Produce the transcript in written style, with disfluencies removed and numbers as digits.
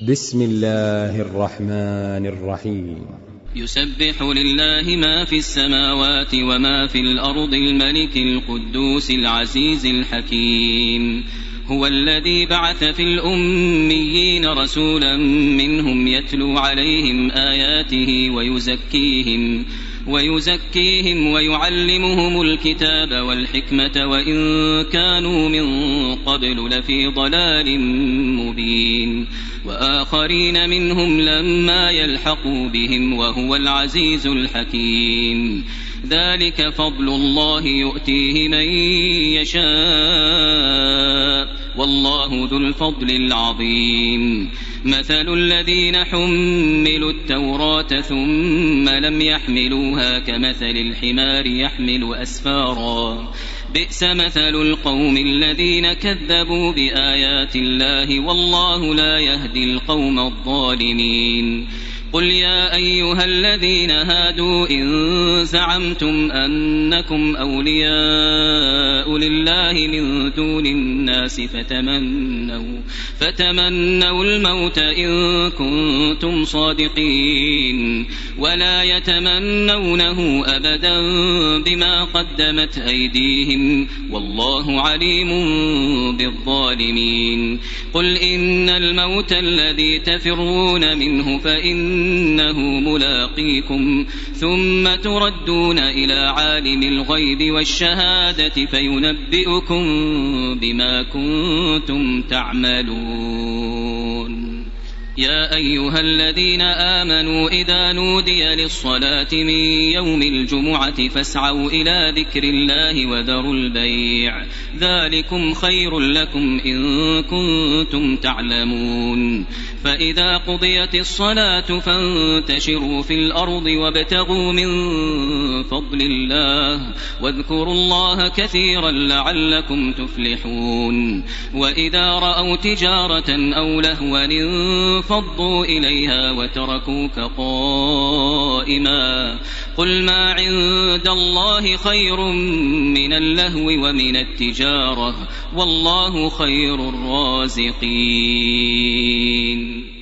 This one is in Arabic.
بسم الله الرحمن الرحيم. يسبح لله ما في السماوات وما في الأرض الملك القدوس العزيز الحكيم. هو الذي بعث في الأميين رسولا منهم يتلو عليهم آياته ويزكيهم ويعلمهم الكتاب والحكمة وإن كانوا من قبل لفي ضلال مبين، وآخرين منهم لما يلحقوا بهم وهو العزيز الحكيم. ذلك فضل الله يؤتيه من يشاء والله ذو الفضل العظيم. مثل الذين حملوا التوراة ثم لم يحملوها كمثل الحمار يحمل أسفارا، بئس مثل القوم الذين كذبوا بآيات الله والله لا يهدي القوم الظالمين. قل يا أيها الذين هادوا إن زعمتم أنكم أولياء لله من دون الناس فتمنوا الموت إن كنتم صادقين ولا يتمنونه أبدا بما قدمت أيديهم والله عليم بالظالمين. قل إن الموت الذي تفرون منه فإنه ملاقيكم ثم تردون إلى عالم الغيب والشهادة فينبئكم بما كنتم تعملون. يا أيها الذين آمنوا إذا نودي للصلاة من يوم الجمعة فاسعوا إلى ذكر الله وذروا البيع ذلكم خير لكم إن كنتم تعلمون. فإذا قضيت الصلاة فانتشروا في الأرض وابتغوا من فضل الله واذكروا الله كثيرا لعلكم تفلحون. وإذا رأوا تجارة أو لهوا انفضوا إليها وتركوك قائما قل ما عند الله خير من اللهو ومن التجارة والله خير الرازقين.